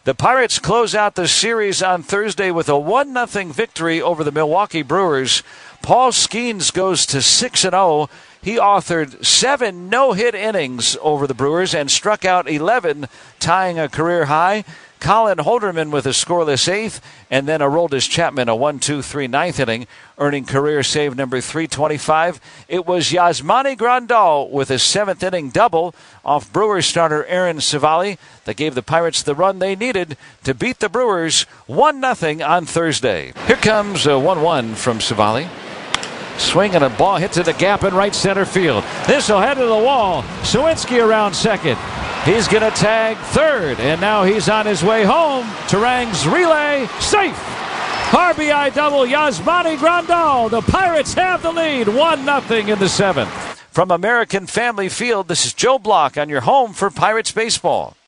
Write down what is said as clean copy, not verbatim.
The Pirates close out the series on Thursday with a 1-0 victory over the Milwaukee Brewers. Paul Skeens goes to 6-0. He authored 7 no-hit innings over the Brewers and struck out 11, tying a career high. Colin Holderman with a scoreless 8th, and then Aroldis Chapman a 1-2-3 ninth inning, earning career save number 325. It was Yasmani Grandal with a 7th inning double off Brewers starter Aaron Civale that gave the Pirates the run they needed to beat the Brewers 1-0 on Thursday. Here comes a 1-1 from Civale. Swing and a ball hit to the gap in right center field. This will head to the wall. Sawinski around second. He's going to tag third, and now he's on his way home. Turang's relay, safe. RBI double, Yasmani Grandal. The Pirates have the lead, 1-0 in the 7th. From American Family Field, this is Joe Block on your home for Pirates baseball.